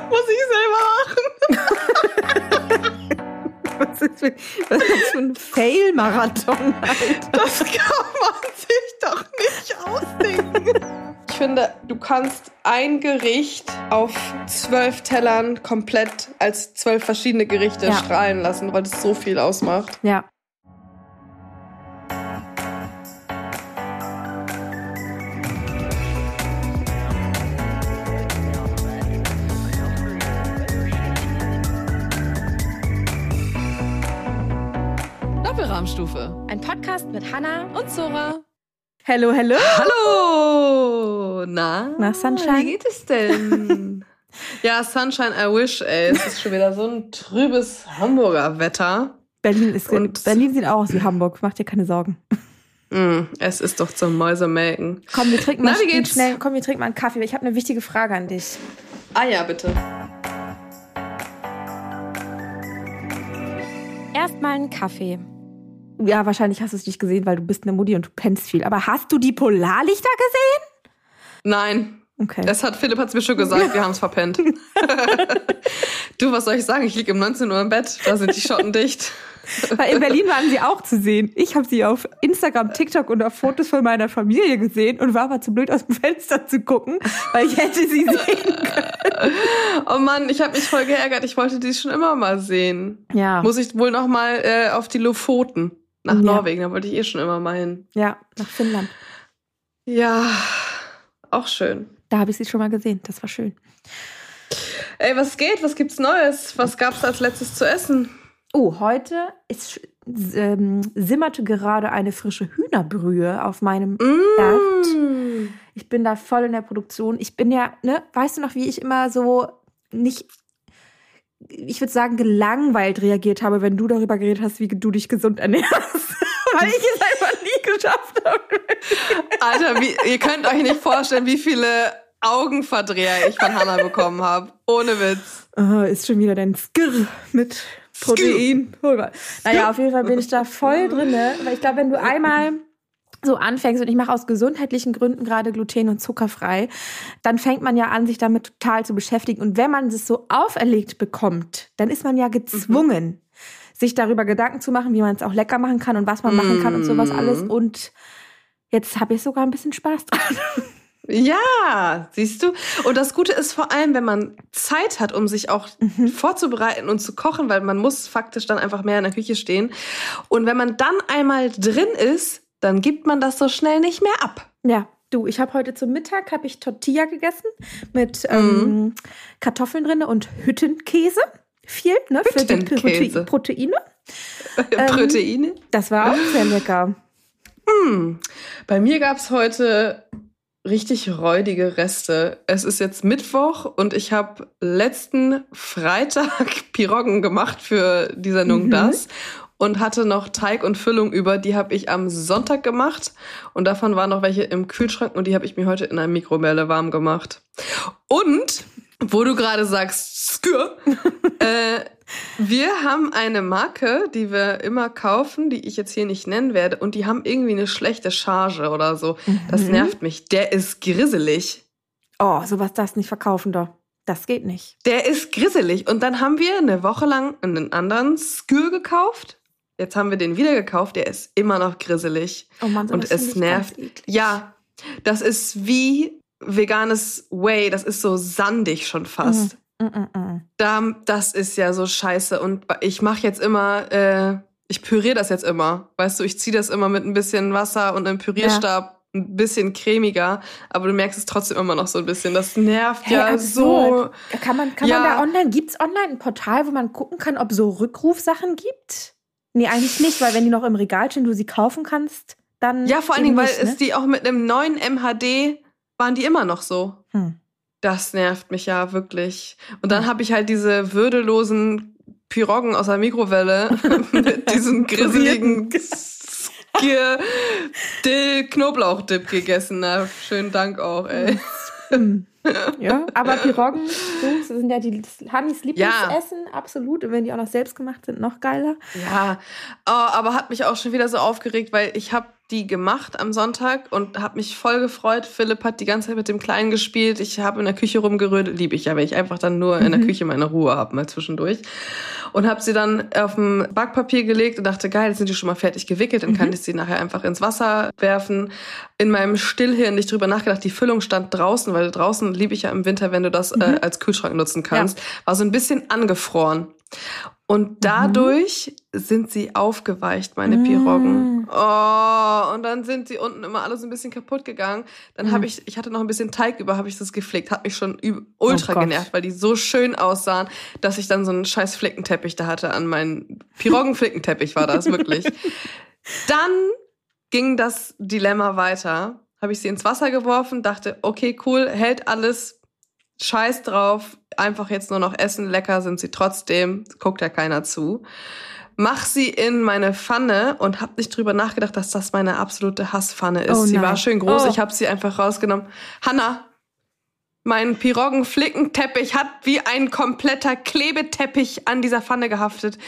Muss ich selber machen. Was ist das für ein Fail-Marathon, Alter? Das kann man sich doch nicht ausdenken. Ich finde, du kannst ein Gericht auf 12 Tellern komplett als 12 verschiedene Gerichte strahlen lassen, weil das so viel ausmacht. Ja. Doppelrahmstufe. Ein Podcast mit Hannah Und Zora. Hello, hello. Hallo! Na, Sunshine? Wie geht es denn? Ja, Sunshine, I wish, ey. Es ist schon wieder so ein trübes Hamburger Wetter. Berlin sieht auch aus wie Hamburg. Mach dir keine Sorgen. Es ist doch zum Mäusemelken. Komm, wir trinken Na, mal wie geht's? schnell. Komm, wir trinken mal einen Kaffee. Ich habe eine wichtige Frage an dich. Ah ja, bitte. Erstmal einen Kaffee. Ja, wahrscheinlich hast du es nicht gesehen, weil du bist eine Mutti und du pennst viel. Aber hast du die Polarlichter gesehen? Nein. Okay. Philipp hat es mir schon gesagt, wir haben es verpennt. Du, was soll ich sagen? Ich liege um 19 Uhr im Bett, da sind die Schotten dicht. Weil in Berlin waren sie auch zu sehen. Ich habe sie auf Instagram, TikTok und auf Fotos von meiner Familie gesehen und war aber zu blöd, aus dem Fenster zu gucken, weil ich hätte sie sehen können. Oh Mann, ich habe mich voll geärgert. Ich wollte die schon immer mal sehen. Ja. Muss ich wohl noch mal auf die Lofoten nach Norwegen. Da wollte ich schon immer mal hin. Ja, nach Finnland. Ja, auch schön. Da habe ich sie schon mal gesehen. Das war schön. Ey, was geht? Was gibt's Neues? Was gab's als letztes zu essen? Oh, heute simmerte gerade eine frische Hühnerbrühe auf meinem Herd. Ich bin da voll in der Produktion. Ich bin ja, weißt du noch, wie ich immer so nicht, ich würde sagen, gelangweilt reagiert habe, wenn du darüber geredet hast, wie du dich gesund ernährst. Weil ich es einfach nie geschafft habe. Alter, ihr könnt euch nicht vorstellen, wie viele Augenverdreher ich von Hannah bekommen habe. Ohne Witz. Ist schon wieder dein Skirr mit Protein. Naja, auf jeden Fall bin ich da voll drin. Weil ich glaube, wenn du einmal so anfängst, und ich mache aus gesundheitlichen Gründen gerade gluten- und zuckerfrei, dann fängt man ja an, sich damit total zu beschäftigen. Und wenn man es so auferlegt bekommt, dann ist man ja gezwungen, sich darüber Gedanken zu machen, wie man es auch lecker machen kann und was man machen kann und sowas alles. Und jetzt habe ich sogar ein bisschen Spaß dran. Ja, siehst du? Und das Gute ist vor allem, wenn man Zeit hat, um sich auch vorzubereiten und zu kochen, weil man muss faktisch dann einfach mehr in der Küche stehen. Und wenn man dann einmal drin ist, dann gibt man das so schnell nicht mehr ab. Ja, du, ich habe heute zum Mittag Tortilla gegessen mit Kartoffeln drin und Hüttenkäse. Viel, für die Proteine. Proteine? Das war auch sehr lecker. Bei mir gab's heute richtig räudige Reste. Es ist jetzt Mittwoch und ich habe letzten Freitag Piroggen gemacht für die Sendung Das und hatte noch Teig und Füllung über. Die habe ich am Sonntag gemacht und davon waren noch welche im Kühlschrank und die habe ich mir heute in einer Mikrowelle warm gemacht. Und, wo du gerade sagst, Skür, wir haben eine Marke, die wir immer kaufen, die ich jetzt hier nicht nennen werde, und die haben irgendwie eine schlechte Charge oder so. Das nervt mich. Der ist grisselig. Oh, sowas darfst du nicht verkaufen, doch. Das geht nicht. Der ist grisselig. Und dann haben wir eine Woche lang einen anderen Skür gekauft. Jetzt haben wir den wieder gekauft. Der ist immer noch grisselig. Oh Mann, und es nervt. Ja, das ist wie veganes Whey. Das ist so sandig schon fast. Das ist ja so scheiße. Und ich mache jetzt immer, ich püriere das jetzt immer. Weißt du, ich ziehe das immer mit ein bisschen Wasser und einem Pürierstab ein bisschen cremiger. Aber du merkst es trotzdem immer noch so ein bisschen. Das nervt so. Kann man da online, gibt's online ein Portal, wo man gucken kann, ob so Rückrufsachen gibt? Nee, eigentlich nicht, weil wenn die noch im Regal stehen, du sie kaufen kannst, dann. Ja, vor allen Dingen, weil es die auch mit einem neuen MHD waren die immer noch so. Das nervt mich ja wirklich. Und dann habe ich halt diese würdelosen Piroggen aus der Mikrowelle mit diesem grisseligen Dill-Knoblauchdip gegessen. Na, schönen Dank auch, ey. Ja, aber Piroggen, das sind ja die Hannis Lieblingsessen, absolut. Und wenn die auch noch selbst gemacht sind, noch geiler. Ja, aber hat mich auch schon wieder so aufgeregt, weil ich habe die gemacht am Sonntag und habe mich voll gefreut. Philipp hat die ganze Zeit mit dem Kleinen gespielt. Ich habe in der Küche rumgerödelt. Liebe ich ja, wenn ich einfach dann nur in der Küche meine Ruhe habe, mal zwischendurch. Und habe sie dann auf dem Backpapier gelegt und dachte, geil, jetzt sind die schon mal fertig gewickelt. Dann kann ich sie nachher einfach ins Wasser werfen. In meinem Stillhirn nicht drüber nachgedacht. Die Füllung stand draußen, weil draußen liebe ich ja im Winter, wenn du das als Kühlschrank nutzen kannst. Ja. War so ein bisschen angefroren. Und dadurch sind sie aufgeweicht, meine Piroggen. Oh, und dann sind sie unten immer alles ein bisschen kaputt gegangen. Dann ich hatte noch ein bisschen Teig über, habe ich das geflickt. Hat mich schon ultra genervt, weil die so schön aussahen, dass ich dann so einen scheiß Flickenteppich da hatte an meinen Piroggen-Flickenteppich war das, wirklich. Dann ging das Dilemma weiter. Habe ich sie ins Wasser geworfen, dachte, okay, cool, hält alles. Scheiß drauf, einfach jetzt nur noch essen, lecker sind sie trotzdem, guckt ja keiner zu. Mach sie in meine Pfanne und hab nicht drüber nachgedacht, dass das meine absolute Hasspfanne ist. Sie war schön groß, ich habe sie einfach rausgenommen. Hanna, mein Piroggen-Flickenteppich hat wie ein kompletter Klebeteppich an dieser Pfanne gehaftet.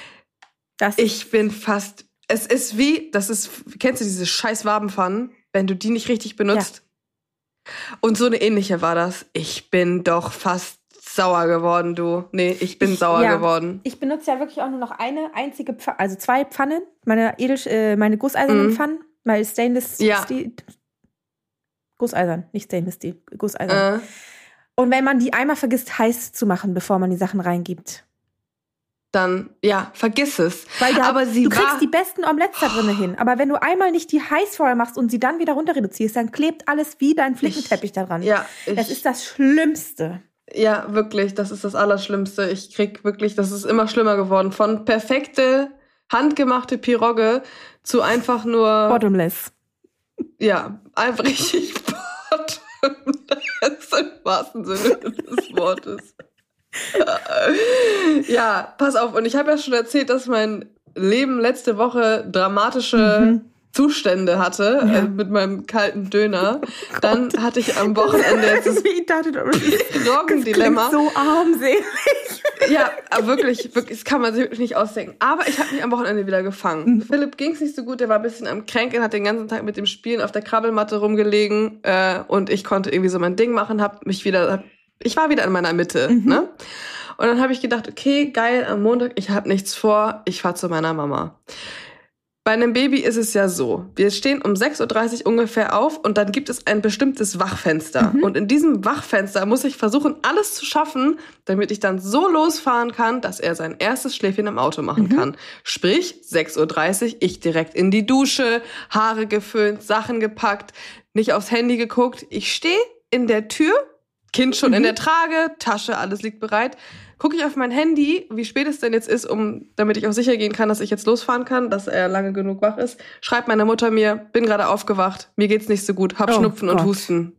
Ich bin fast, kennst du diese scheiß Wabenpfannen, wenn du die nicht richtig benutzt? Ja. Und so eine ähnliche war das. Ich bin doch fast sauer geworden, du. Nee, ich bin sauer geworden. Ich benutze ja wirklich auch nur noch eine einzige Pfanne, also 2 Pfannen. Meine gusseisernen Pfannen, meine Stainless Steel. Gusseisern, nicht Stainless Steel, Gusseisern. Und wenn man die einmal vergisst, heiß zu machen, bevor man die Sachen reingibt, dann, vergiss es. Weil du kriegst die besten Omelettes da drinnen hin. Aber wenn du einmal nicht die heiß vorher machst und sie dann wieder runter reduzierst, dann klebt alles wie dein Flickenteppich da dran. Das ist das Schlimmste. Ja, wirklich, das ist das Allerschlimmste. Ich krieg wirklich, das ist immer schlimmer geworden. Von perfekte, handgemachte Pirogge zu einfach nur... Bottomless. Ja, einfach richtig bottomless im wahrsten Sinne des Wortes. Ja, pass auf. Und ich habe ja schon erzählt, dass mein Leben letzte Woche dramatische Zustände hatte mit meinem kalten Döner. Dann hatte ich am Wochenende jetzt das Piroggen-Dilemma. So armselig. Ja, aber wirklich, das kann man sich wirklich nicht ausdenken. Aber ich habe mich am Wochenende wieder gefangen. Philipp ging's nicht so gut, der war ein bisschen am Kränkeln, hat den ganzen Tag mit dem Spielen auf der Krabbelmatte rumgelegen und ich konnte irgendwie so mein Ding machen, ich war wieder in meiner Mitte, ne? Und dann habe ich gedacht, okay, geil, am Montag, ich habe nichts vor, ich fahre zu meiner Mama. Bei einem Baby ist es ja so, wir stehen um 6.30 Uhr ungefähr auf und dann gibt es ein bestimmtes Wachfenster. Und in diesem Wachfenster muss ich versuchen, alles zu schaffen, damit ich dann so losfahren kann, dass er sein erstes Schläfchen im Auto machen kann. Sprich, 6.30 Uhr, ich direkt in die Dusche, Haare geföhnt, Sachen gepackt, nicht aufs Handy geguckt. Ich stehe in der Tür, Kind schon in der Trage, Tasche, alles liegt bereit. Gucke ich auf mein Handy, wie spät es denn jetzt ist, damit ich auch sicher gehen kann, dass ich jetzt losfahren kann, dass er lange genug wach ist. Schreibt meine Mutter mir, bin gerade aufgewacht, mir geht's nicht so gut, hab Schnupfen und Husten.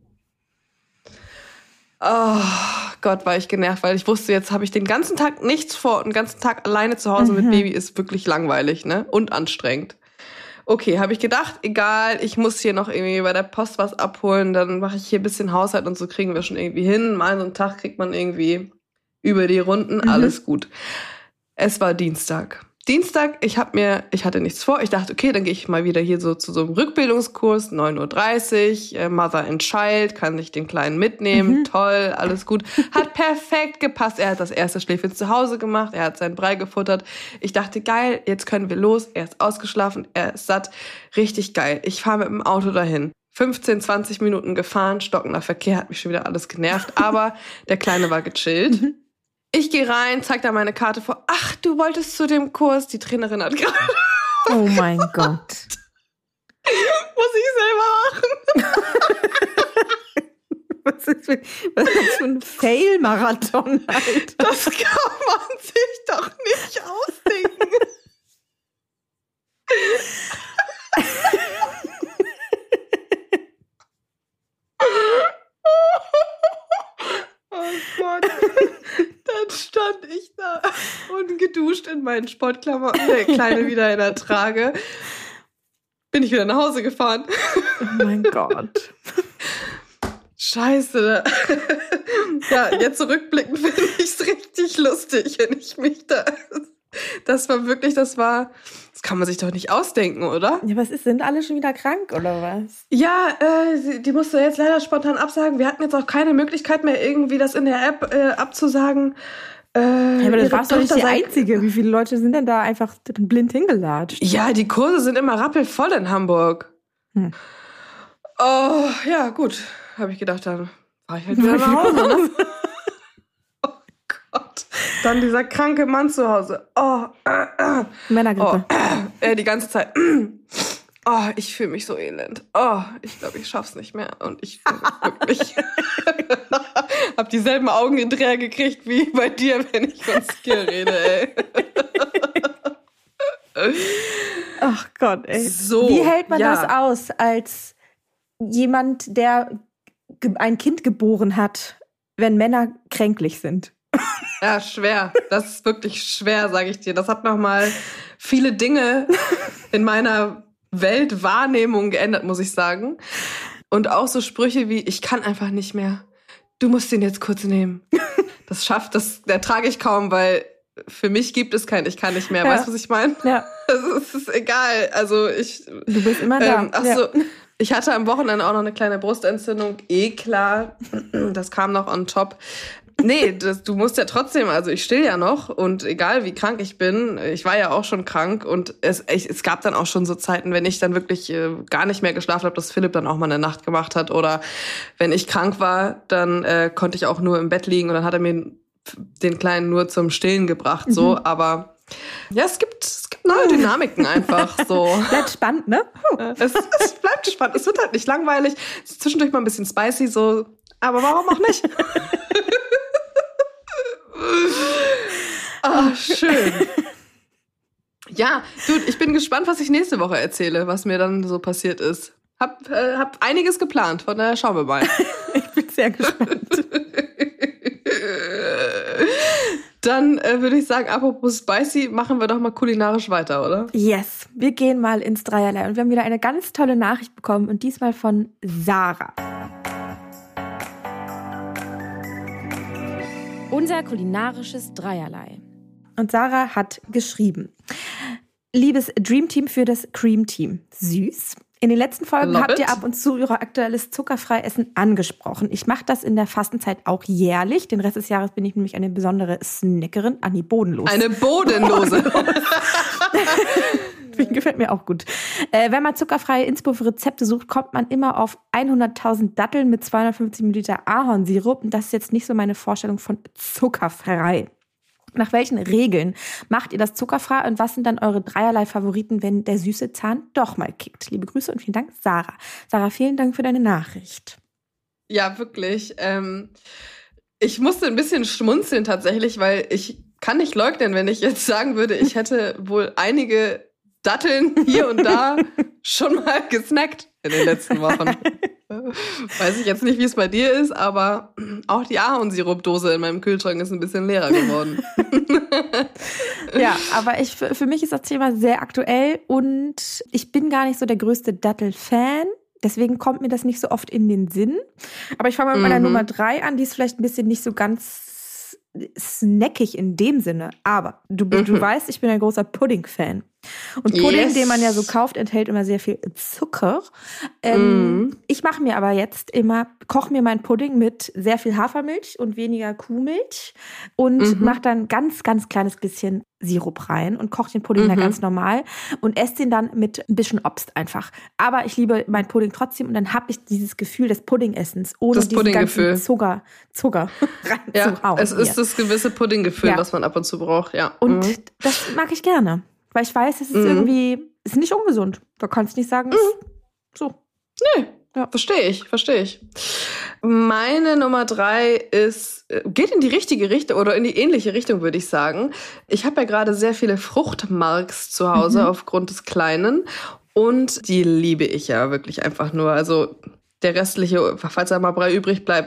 Oh Gott, war ich genervt, weil ich wusste, jetzt habe ich den ganzen Tag nichts vor und den ganzen Tag alleine zu Hause mit Baby ist wirklich langweilig, ne? Und anstrengend. Okay, habe ich gedacht, egal, ich muss hier noch irgendwie bei der Post was abholen, dann mache ich hier ein bisschen Haushalt und so kriegen wir schon irgendwie hin. Mal so einen Tag kriegt man irgendwie über die Runden, alles gut. Es war Dienstag. Ich hatte nichts vor. Ich dachte, okay, dann gehe ich mal wieder hier so zu so einem Rückbildungskurs, 9.30 Uhr, Mother and Child, kann ich den Kleinen mitnehmen, toll, alles gut. Hat perfekt gepasst. Er hat das erste Schläfchen zu Hause gemacht, er hat seinen Brei gefuttert. Ich dachte, geil, jetzt können wir los. Er ist ausgeschlafen, er ist satt. Richtig geil. Ich fahre mit dem Auto dahin. 15, 20 Minuten gefahren, stockender Verkehr, hat mich schon wieder alles genervt, aber der Kleine war gechillt. Ich gehe rein, zeig da meine Karte vor. Ach, du wolltest zu dem Kurs. Die Trainerin hat gerade... Oh mein Gott. Muss ich selber machen. Was ist das für ein Fail-Marathon, Alter? Das kann man sich doch nicht ausdenken. Oh Gott. Dann stand ich da ungeduscht in meinen Sportklamotten, der Kleine wieder in der Trage. Bin ich wieder nach Hause gefahren. Oh mein Gott. Scheiße. Ja, jetzt zurückblickend finde ich es richtig lustig, wenn ich mich da... Das kann man sich doch nicht ausdenken, oder? Ja, was ist, sind alle schon wieder krank, oder was? Ja, die musste jetzt leider spontan absagen. Wir hatten jetzt auch keine Möglichkeit mehr, irgendwie das in der App abzusagen. Ja, aber das warst doch nicht die Einzige. Wie viele Leute sind denn da einfach blind hingelatscht? Ja, die Kurse sind immer rappelvoll in Hamburg. Oh, ja, gut. Habe ich gedacht, dann fahre ich halt wieder nach Hause, ne? Oh Gott. Dann dieser kranke Mann zu Hause. Männergrippe. Die ganze Zeit. Oh, ich fühle mich so elend. Oh, ich glaube, ich schaff's nicht mehr. Und ich wirklich hab dieselben Augendreher gekriegt wie bei dir, wenn ich von Skill rede, ey. Ach Gott, ey. So, wie hält man das aus als jemand, der ein Kind geboren hat, wenn Männer kränklich sind? Ja, schwer. Das ist wirklich schwer, sage ich dir. Das hat nochmal viele Dinge in meiner Weltwahrnehmung geändert, muss ich sagen. Und auch so Sprüche wie, ich kann einfach nicht mehr. Du musst den jetzt kurz nehmen. Das ertrage ich kaum, weil für mich gibt es kein, ich kann nicht mehr. Ja. Weißt du, was ich meine? Ja. Es ist egal. Also du bist immer da. Ich hatte am Wochenende auch noch eine kleine Brustentzündung. Klar. Das kam noch on top. Nee, du musst ja trotzdem, also ich still ja noch und egal wie krank ich bin, ich war ja auch schon krank und es gab dann auch schon so Zeiten, wenn ich dann wirklich gar nicht mehr geschlafen habe, dass Philipp dann auch mal eine Nacht gemacht hat oder wenn ich krank war, dann konnte ich auch nur im Bett liegen und dann hat er mir den Kleinen nur zum Stillen gebracht, so, aber ja, es gibt neue Dynamiken einfach, so. Bleibt spannend, ne? Es bleibt spannend, es wird halt nicht langweilig, es ist zwischendurch mal ein bisschen spicy, so, aber warum auch nicht? Oh, schön. Ja, Dude, ich bin gespannt, was ich nächste Woche erzähle, was mir dann so passiert ist. Hab einiges geplant, von daher schauen wir mal. Ich bin sehr gespannt. Dann würde ich sagen, apropos spicy, machen wir doch mal kulinarisch weiter, oder? Yes, wir gehen mal ins Dreierlei und wir haben wieder eine ganz tolle Nachricht bekommen und diesmal von Sarah. Unser kulinarisches Dreierlei. Und Sarah hat geschrieben: Liebes Dreamteam für das Cream Team. Süß. In den letzten Folgen habt ihr ab und zu euer aktuelles Zuckerfreiessen angesprochen. Ich mache das in der Fastenzeit auch jährlich. Den Rest des Jahres bin ich nämlich eine besondere Snackerin. Bodenlos. Eine Bodenlose. Gefällt mir auch gut. Wenn man zuckerfreie Inspo-Rezepte sucht, kommt man immer auf 100.000 Datteln mit 250 Milliliter Ahornsirup. Und das ist jetzt nicht so meine Vorstellung von zuckerfrei. Nach welchen Regeln macht ihr das zuckerfrei und was sind dann eure Dreierlei-Favoriten, wenn der süße Zahn doch mal kickt? Liebe Grüße und vielen Dank, Sarah. Sarah, vielen Dank für deine Nachricht. Ja, wirklich. Ich musste ein bisschen schmunzeln tatsächlich, weil ich kann nicht leugnen, wenn ich jetzt sagen würde, ich hätte wohl einige Datteln hier und da schon mal gesnackt in den letzten Wochen. Weiß ich jetzt nicht, wie es bei dir ist, aber auch die Ahornsirupdose in meinem Kühlschrank ist ein bisschen leerer geworden. Ja, aber für mich ist das Thema sehr aktuell und ich bin gar nicht so der größte Dattel-Fan. Deswegen kommt mir das nicht so oft in den Sinn. Aber ich fange mal mit meiner Nummer 3 an. Die ist vielleicht ein bisschen nicht so ganz snackig in dem Sinne. Aber du weißt, ich bin ein großer Pudding-Fan. Und Pudding, den man ja so kauft, enthält immer sehr viel Zucker. Ich mache mir aber jetzt koche mir meinen Pudding mit sehr viel Hafermilch und weniger Kuhmilch und mache dann ganz, ganz kleines bisschen Sirup rein und koche den Pudding dann ganz normal und esse den dann mit ein bisschen Obst einfach. Aber ich liebe meinen Pudding trotzdem und dann habe ich dieses Gefühl des Puddingessens, ohne diesen ganzen Zucker reinzuhauen. Es ist das gewisse Puddinggefühl, was man ab und zu braucht, ja. Und das mag ich gerne. Weil ich weiß, es ist irgendwie, ist nicht ungesund. Du kannst nicht sagen, so. Nee, ja. Verstehe ich. Meine Nummer 3 geht in die richtige Richtung oder in die ähnliche Richtung, würde ich sagen. Ich habe ja gerade sehr viele Fruchtmarks zu Hause aufgrund des Kleinen und die liebe ich ja wirklich einfach nur. Also der restliche, falls da mal Brei übrig bleibt,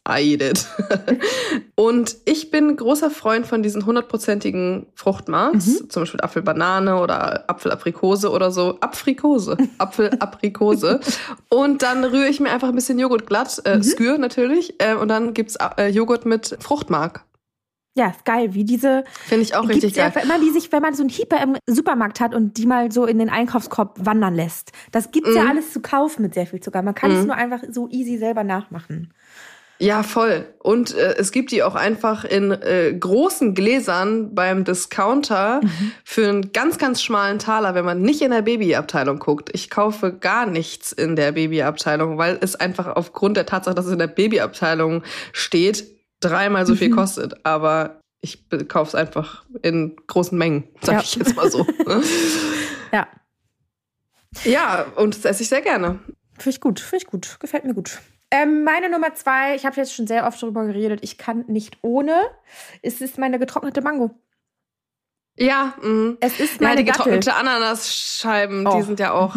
I eat it. Und ich bin großer Freund von diesen 100%igen Fruchtmarks, zum Beispiel Apfel-Banane oder Apfel-Aprikose oder so. Apfel-Aprikose. Und dann rühre ich mir einfach ein bisschen Joghurt glatt, Skür natürlich, und dann gibt's Joghurt mit Fruchtmark. Ja, ist geil, wie diese. Finde ich auch richtig geil. Ja, immer die sich, wenn man so einen Hyper im Supermarkt hat und die mal so in den Einkaufskorb wandern lässt. Das gibt's ja alles zu kaufen mit sehr viel Zucker. Man kann es nur einfach so easy selber nachmachen. Ja, voll. Und es gibt die auch einfach in großen Gläsern beim Discounter für einen ganz, ganz schmalen Taler, wenn man nicht in der Babyabteilung guckt. Ich kaufe gar nichts in der Babyabteilung, weil es einfach aufgrund der Tatsache, dass es in der Babyabteilung steht, 3-mal so viel kostet. Aber ich kaufe es einfach in großen Mengen, sag ich jetzt mal so. Ja. Ja, und das esse ich sehr gerne. Finde ich gut. Gefällt mir gut. Meine Nummer 2, ich habe jetzt schon sehr oft darüber geredet, ich kann nicht ohne. Es ist meine getrocknete Mango. Ja, es ist meine die getrocknete Ananasscheiben, die sind ja auch,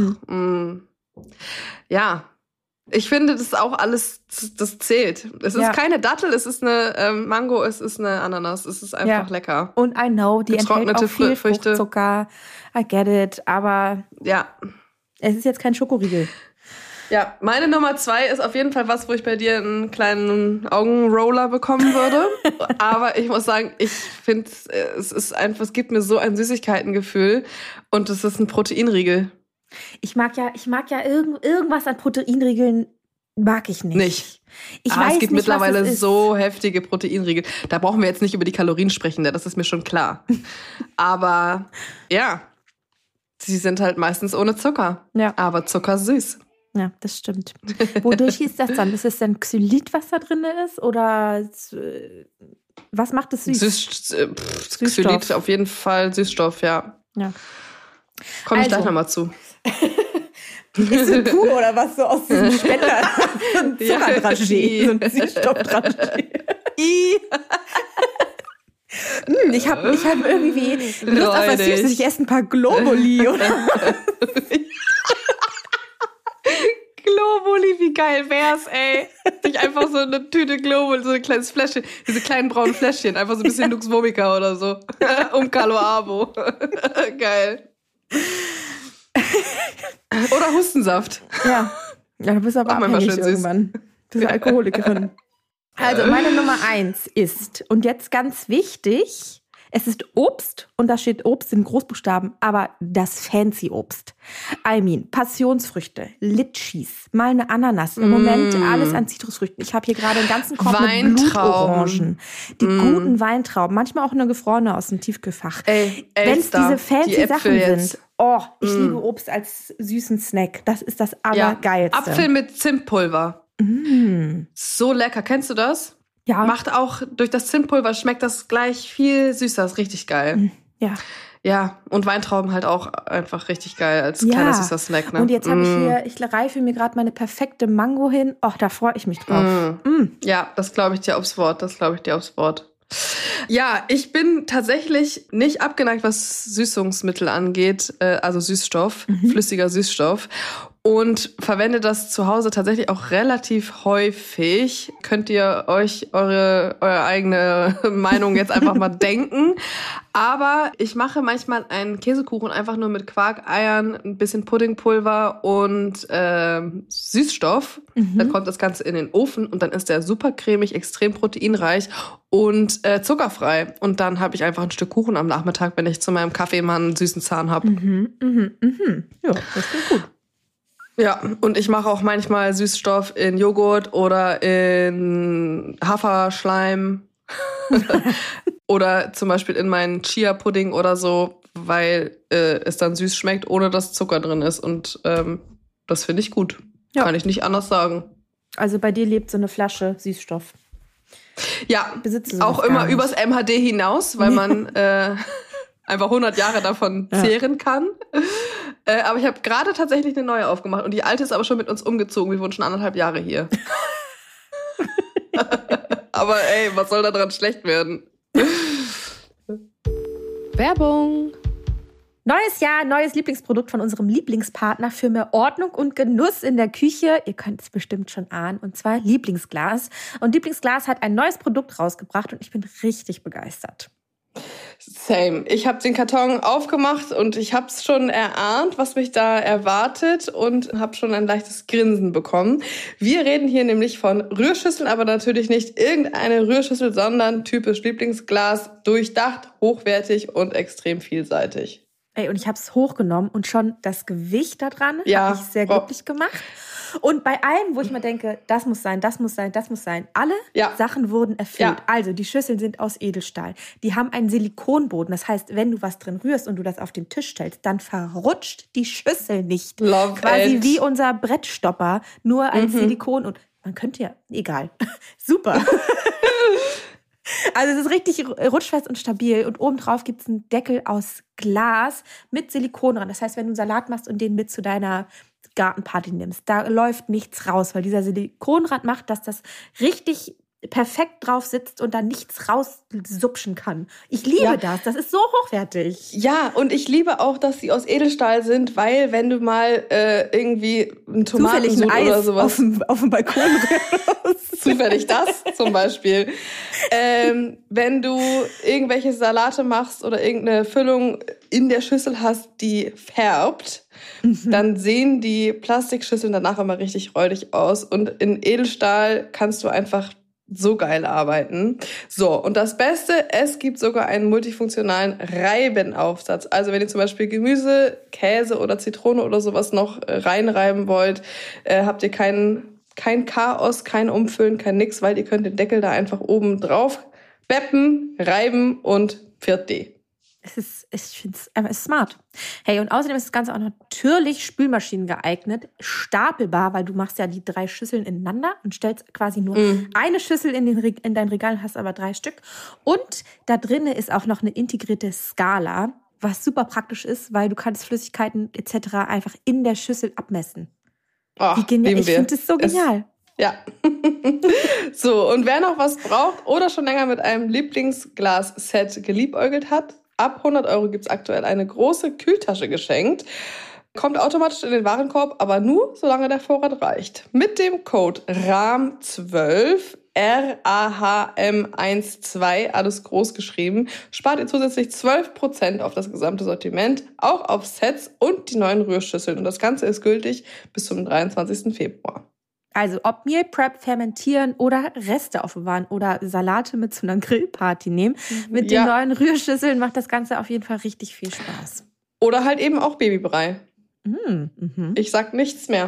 ja. Ich finde, das ist auch alles, das zählt. Es ist keine Dattel, es ist eine Mango, es ist eine Ananas. Es ist einfach lecker. Und I know, die enthält auch viel Fruchtzucker. I get it, aber es ist jetzt kein Schokoriegel. Ja, meine Nummer 2 ist auf jeden Fall was, wo ich bei dir einen kleinen Augenroller bekommen würde. Aber ich muss sagen, ich finde, es ist einfach, es gibt mir so ein Süßigkeitengefühl und es ist ein Proteinriegel. Ich mag ja irgendwas an Proteinriegeln mag ich nicht. Ich weiß es gibt nicht, mittlerweile was es ist. so heftige Proteinriegel. Da brauchen wir jetzt nicht über die Kalorien sprechen, das ist mir schon klar. Aber ja, sie sind halt meistens ohne Zucker. Ja. Aber zuckersüß. Ja, das stimmt. Wodurch ist das dann? Ist es denn Xylit, was da drin ist? Oder was macht es süß? Xylit auf jeden Fall, Süßstoff, ja. Komme ich gleich nochmal zu. Ist so pur oder was, so aus diesem Spender? So ein Zuckerdragé, so ein Süßstoffdragé. Ich hab irgendwie Lust auf was Süßes. Ich esse ein paar Globuli, oder? Globuli, wie geil wär's, ey. Sich einfach so eine Tüte Globuli, so ein kleines Fläschchen, diese kleinen braunen Fläschchen, einfach so ein bisschen Lux Vomica oder so. Um Calo Abo. Geil. Oder Hustensaft. Ja, du bist aber abhängig irgendwann. Du bist Alkoholikerin. Also, meine Nummer 1 ist, und jetzt ganz wichtig, es ist Obst, und da steht Obst in Großbuchstaben, aber das fancy Obst. Passionsfrüchte, Litschis, mal eine Ananas. Im Moment alles an Zitrusfrüchten. Ich habe hier gerade einen ganzen Korb mit Blutorangen. Die guten Weintrauben, manchmal auch eine gefrorene aus dem Tiefkühlfach. Wenn es diese fancy Sachen sind, ich liebe Obst als süßen Snack. Das ist das Allergeilste. Apfel mit Zimtpulver. So lecker. Kennst du das? Ja. Macht auch, durch das Zimtpulver schmeckt das gleich viel süßer. Ist richtig geil. Ja. Ja, und Weintrauben halt auch einfach richtig geil als kleiner süßer Snack. Ne? Und jetzt habe ich reife mir gerade meine perfekte Mango hin. Da freue ich mich drauf. Ja, das glaube ich dir aufs Wort. Ja, ich bin tatsächlich nicht abgeneigt, was Süßungsmittel angeht, also Süßstoff, flüssiger Süßstoff. Und verwende das zu Hause tatsächlich auch relativ häufig. Könnt ihr euch eure eigene Meinung jetzt einfach mal denken. Aber ich mache manchmal einen Käsekuchen einfach nur mit Quark, Eiern, ein bisschen Puddingpulver und Süßstoff. Dann kommt das Ganze in den Ofen und dann ist der super cremig, extrem proteinreich und zuckerfrei. Und dann habe ich einfach ein Stück Kuchen am Nachmittag, wenn ich zu meinem Kaffee mal einen süßen Zahn habe. Ja, das klingt gut. Ja, und ich mache auch manchmal Süßstoff in Joghurt oder in Haferschleim oder zum Beispiel in meinen Chia-Pudding oder so, weil es dann süß schmeckt, ohne dass Zucker drin ist. Und das finde ich gut. Ja. Kann ich nicht anders sagen. Also bei dir lebt so eine Flasche Süßstoff. Ja, auch immer übers MHD hinaus, weil man einfach 100 Jahre davon zehren kann. Aber ich habe gerade tatsächlich eine neue aufgemacht und die alte ist aber schon mit uns umgezogen. Wir wohnen schon 1,5 Jahre hier. Aber ey, was soll da dran schlecht werden? Werbung. Neues Jahr, neues Lieblingsprodukt von unserem Lieblingspartner für mehr Ordnung und Genuss in der Küche. Ihr könnt es bestimmt schon ahnen, und zwar Lieblingsglas. Und Lieblingsglas hat ein neues Produkt rausgebracht und ich bin richtig begeistert. Same. Ich habe den Karton aufgemacht und ich habe es schon erahnt, was mich da erwartet und habe schon ein leichtes Grinsen bekommen. Wir reden hier nämlich von Rührschüsseln, aber natürlich nicht irgendeine Rührschüssel, sondern typisch Lieblingsglas, durchdacht, hochwertig und extrem vielseitig. Ey, und ich habe es hochgenommen und schon das Gewicht da dran Ja. hat mich sehr glücklich gemacht. Und bei allem, wo ich mir denke, das muss sein, das muss sein, das muss sein, alle Sachen wurden erfüllt. Ja. Also die Schüsseln sind aus Edelstahl. Die haben einen Silikonboden. Das heißt, wenn du was drin rührst und du das auf den Tisch stellst, dann verrutscht die Schüssel nicht. Love Quasi it. wie unser Brettstopper, nur als Silikon. Und man könnte ja, egal. Super. Also es ist richtig rutschfest und stabil und obendrauf gibt es einen Deckel aus Glas mit Silikon dran. Das heißt, wenn du einen Salat machst und den mit zu deiner Gartenparty nimmst, da läuft nichts raus, weil dieser Silikonrand macht, dass das richtig perfekt drauf sitzt und da nichts raussupschen kann. Ich liebe das. Das ist so hochwertig. Ja, und ich liebe auch, dass sie aus Edelstahl sind, weil wenn du mal irgendwie einen Tomatensud Eis oder sowas auf dem Balkon raus. zufällig das zum Beispiel. Wenn du irgendwelche Salate machst oder irgendeine Füllung in der Schüssel hast, die färbt, dann sehen die Plastikschüsseln danach immer richtig räudig aus. Und in Edelstahl kannst du einfach so geil arbeiten. So, und das Beste, es gibt sogar einen multifunktionalen Reibenaufsatz. Also wenn ihr zum Beispiel Gemüse, Käse oder Zitrone oder sowas noch reinreiben wollt, habt ihr kein Chaos, kein Umfüllen, kein nix, weil ihr könnt den Deckel da einfach oben drauf beppen, reiben und fertig. Ich finde es einfach smart. Hey, und außerdem ist das Ganze auch natürlich Spülmaschinen geeignet, stapelbar, weil du machst ja die 3 Schüsseln ineinander und stellst quasi nur eine Schüssel in dein Regal, hast aber 3 Stück. Und da drinnen ist auch noch eine integrierte Skala, was super praktisch ist, weil du kannst Flüssigkeiten etc. einfach in der Schüssel abmessen. Oh, Wie genial. Ich finde das so genial. Ja. So, und wer noch was braucht oder schon länger mit einem Lieblingsglas-Set geliebäugelt hat, ab 100 € gibt's aktuell eine große Kühltasche geschenkt. Kommt automatisch in den Warenkorb, aber nur, solange der Vorrat reicht. Mit dem Code RAM12, RAHM12, alles groß geschrieben, spart ihr zusätzlich 12% auf das gesamte Sortiment, auch auf Sets und die neuen Rührschüsseln. Und das Ganze ist gültig bis zum 23. Februar. Also ob Meal Prep, fermentieren oder Reste aufbewahren oder Salate mit zu einer Grillparty nehmen. Mit den neuen Rührschüsseln macht das Ganze auf jeden Fall richtig viel Spaß. Oder halt eben auch Babybrei. Ich sag nichts mehr.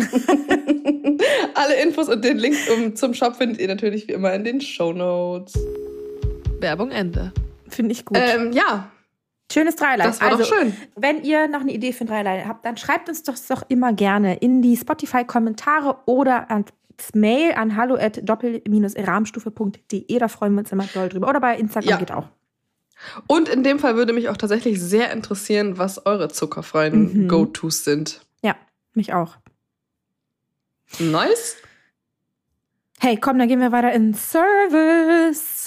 Alle Infos und den Link zum Shop findet ihr natürlich wie immer in den Shownotes. Werbung Ende. Finde ich gut. Ja. Schönes Dreierlei. Das war doch schön. Wenn ihr noch eine Idee für ein Dreierlei habt, dann schreibt uns doch immer gerne in die Spotify-Kommentare oder ans Mail an hallo@doppel-rahmstufe.de. Da freuen wir uns immer doll drüber. Oder bei Instagram geht auch. Und in dem Fall würde mich auch tatsächlich sehr interessieren, was eure zuckerfreien Go-Tos sind. Ja, mich auch. Nice. Hey, komm, dann gehen wir weiter in Service.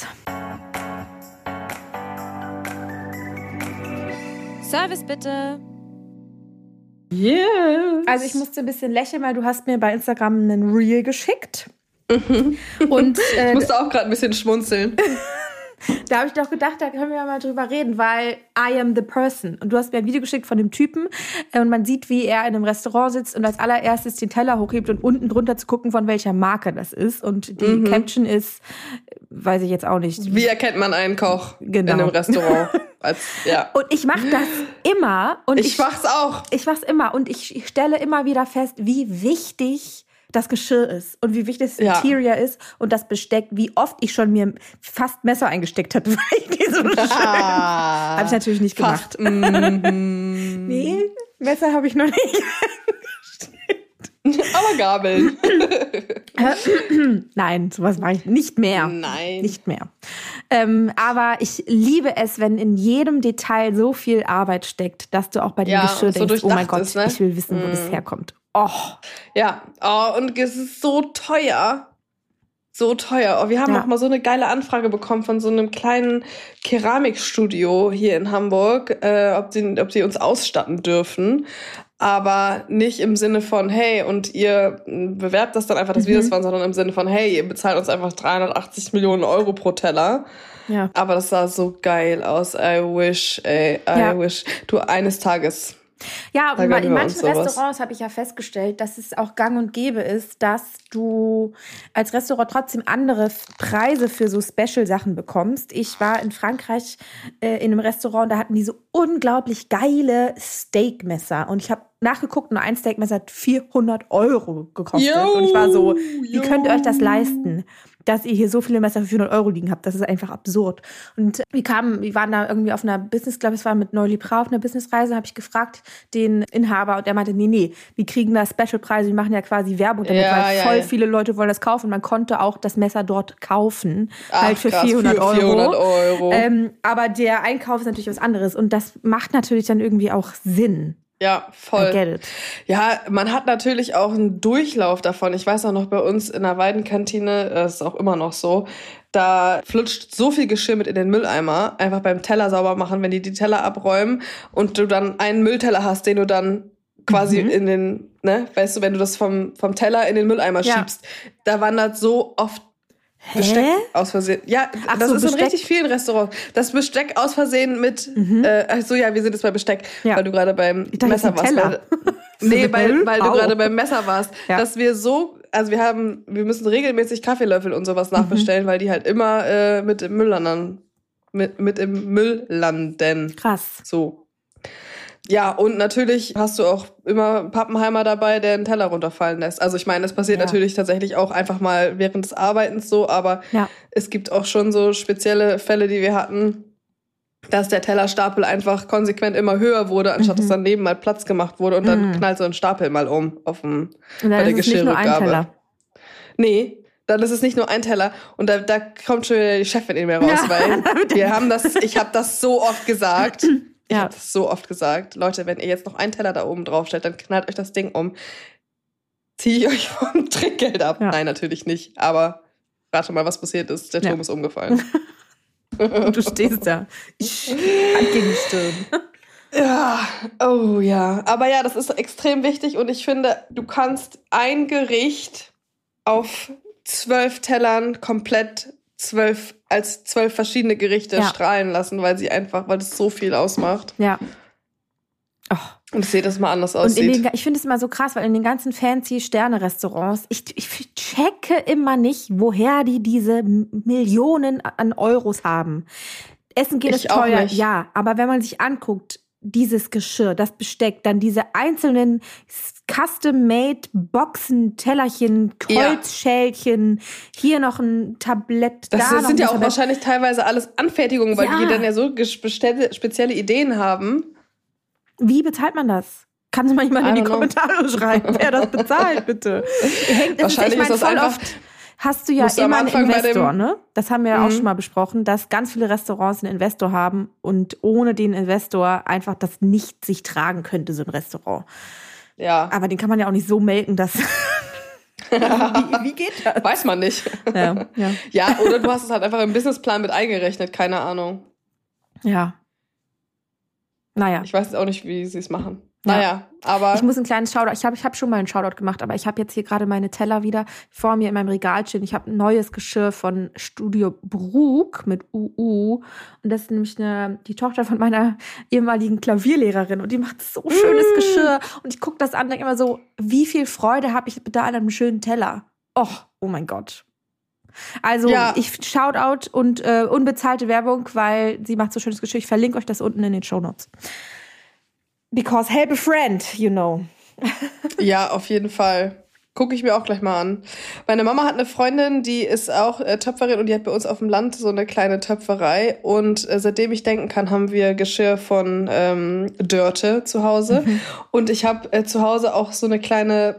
Service bitte. Yes. Also ich musste ein bisschen lächeln, weil du hast mir bei Instagram einen Reel geschickt. Und ich musste auch gerade ein bisschen schmunzeln. Da habe ich doch gedacht, da können wir mal drüber reden, weil I am the person. Und du hast mir ein Video geschickt von dem Typen und man sieht, wie er in einem Restaurant sitzt und als allererstes den Teller hochhebt und unten drunter zu gucken, von welcher Marke das ist. Und die Caption ist, weiß ich jetzt auch nicht. Wie erkennt man einen Koch in einem Restaurant? Und ich mache das immer. Und ich mach's auch. Ich mach's immer und ich stelle immer wieder fest, wie wichtig das Geschirr ist und wie wichtig das Interior ist und das Besteck, wie oft ich schon mir fast Messer eingesteckt habe, weil ich die so schön habe ich natürlich nicht gemacht. Nee, Messer habe ich noch nicht eingesteckt. Aber Gabeln. Nein, sowas mache ich nicht mehr. Nein. Nicht mehr. Aber ich liebe es, wenn in jedem Detail so viel Arbeit steckt, dass du auch bei dem Geschirr denkst, oh mein Gott, ist, ne? Ich will wissen, wo das herkommt. Oh. Ja, und es ist so teuer. so teuer. Oh, wir haben auch mal so eine geile Anfrage bekommen von so einem kleinen Keramikstudio hier in Hamburg, ob die uns ausstatten dürfen. Aber nicht im Sinne von, hey, und ihr bewerbt das dann einfach, dass wir das waren, sondern im Sinne von, hey, ihr bezahlt uns einfach 380 Millionen Euro pro Teller. Ja. Aber das sah so geil aus. I wish. Du, eines Tages. Ja, in manchen Restaurants habe ich ja festgestellt, dass es auch gang und gäbe ist, dass du als Restaurant trotzdem andere Preise für so Special-Sachen bekommst. Ich war in Frankreich in einem Restaurant, da hatten die so unglaublich geile Steakmesser. Und ich habe nachgeguckt, nur ein Steakmesser hat 400 Euro gekostet. Und ich war so, wie könnt ihr euch das leisten, dass ihr hier so viele Messer für 400 Euro liegen habt? Das ist einfach absurd. Und wir waren da irgendwie auf einer Business, glaube ich, es war mit Neuli Prau auf einer Businessreise, habe ich gefragt, den Inhaber, und der meinte, nee, wir kriegen da Special-Preise, wir machen ja quasi Werbung damit, weil voll viele Leute wollen das kaufen. Man konnte auch das Messer dort kaufen, halt für krass, 400 Euro. Aber der Einkauf ist natürlich was anderes und das macht natürlich dann irgendwie auch Sinn. Ja, voll. I get it. Ja, man hat natürlich auch einen Durchlauf davon. Ich weiß auch noch, bei uns in der Weidenkantine, das ist auch immer noch so, da flutscht so viel Geschirr mit in den Mülleimer, einfach beim Teller sauber machen, wenn die Teller abräumen und du dann einen Müllteller hast, den du dann quasi in den, weißt du, wenn du das vom Teller in den Mülleimer schiebst, da wandert so oft Besteck aus Versehen. Ja, das ist in richtig vielen Restaurants. Das Besteck aus Versehen mit, wir sind jetzt bei Besteck, weil du gerade beim Messer warst. Weil du gerade beim Messer warst. Ja. Dass wir wir müssen regelmäßig Kaffeelöffel und sowas nachbestellen, weil die halt immer mit im Müll landen. Krass. So. Ja, und natürlich hast du auch immer einen Pappenheimer dabei, der einen Teller runterfallen lässt. Also ich meine, das passiert natürlich tatsächlich auch einfach mal während des Arbeitens so, aber es gibt auch schon so spezielle Fälle, die wir hatten, dass der Tellerstapel einfach konsequent immer höher wurde, anstatt dass daneben mal Platz gemacht wurde und dann knallt so ein Stapel mal um bei der Geschirrrückgabe. Nee, dann ist es nicht nur ein Teller und da kommt schon wieder die Chefin in mir raus, weil ich habe das so oft gesagt. Ich habe das so oft gesagt. Leute, wenn ihr jetzt noch einen Teller da oben drauf stellt, dann knallt euch das Ding um. Ziehe ich euch vom Trinkgeld ab? Ja. Nein, natürlich nicht. Aber rate mal, was passiert ist. Der Turm ist umgefallen. Und du stehst da. Hand gegen die Stirn. Ja, oh ja. Aber ja, das ist extrem wichtig. Und ich finde, du kannst ein Gericht auf 12 Tellern komplett 12 verschiedene Gerichte strahlen lassen, weil es so viel ausmacht. Ja. Oh. Und ich sehe, dass es mal anders aussieht. Ich finde es immer so krass, weil in den ganzen fancy Sterne-Restaurants, ich checke immer nicht, woher die diese Millionen an Euros haben. Essen geht ist teuer, ja, aber wenn man sich anguckt, dieses Geschirr, das Besteck, dann diese einzelnen Custom-made Boxen, Tellerchen, Holzschälchen, hier noch ein Tablett, das sind ja auch wahrscheinlich teilweise alles Anfertigungen, weil die dann ja so spezielle Ideen haben. Wie bezahlt man das? Kannst du mal jemand in die Kommentare schreiben, wer das bezahlt, bitte? Wahrscheinlich ist das einfach... Oft hast du ja immer einen Investor, ne? Das haben wir ja auch schon mal besprochen, dass ganz viele Restaurants einen Investor haben und ohne den Investor einfach das nicht sich tragen könnte, so ein Restaurant. Ja. Aber den kann man ja auch nicht so melken, dass... wie geht das? Weiß man nicht. Ja, oder du hast es halt einfach im Businessplan mit eingerechnet, keine Ahnung. Ja. Naja. Ich weiß jetzt auch nicht, wie sie es machen. Naja, aber... Ich muss einen kleinen Shoutout... Ich hab schon mal einen Shoutout gemacht, aber ich habe jetzt hier gerade meine Teller wieder vor mir in meinem Regal stehen. Ich habe ein neues Geschirr von Studio Brug mit UU. Und das ist nämlich die Tochter von meiner ehemaligen Klavierlehrerin. Und die macht so schönes Geschirr. Und ich gucke das an und denke immer so, wie viel Freude habe ich bitte an einem schönen Teller? Oh mein Gott. Also ich Shoutout und unbezahlte Werbung, weil sie macht so schönes Geschirr. Ich verlinke euch das unten in den Shownotes. Because help a friend, you know. Ja, auf jeden Fall. Gucke ich mir auch gleich mal an. Meine Mama hat eine Freundin, die ist auch Töpferin und die hat bei uns auf dem Land so eine kleine Töpferei. Und seitdem ich denken kann, haben wir Geschirr von Dörte zu Hause. Und ich habe zu Hause auch so eine kleine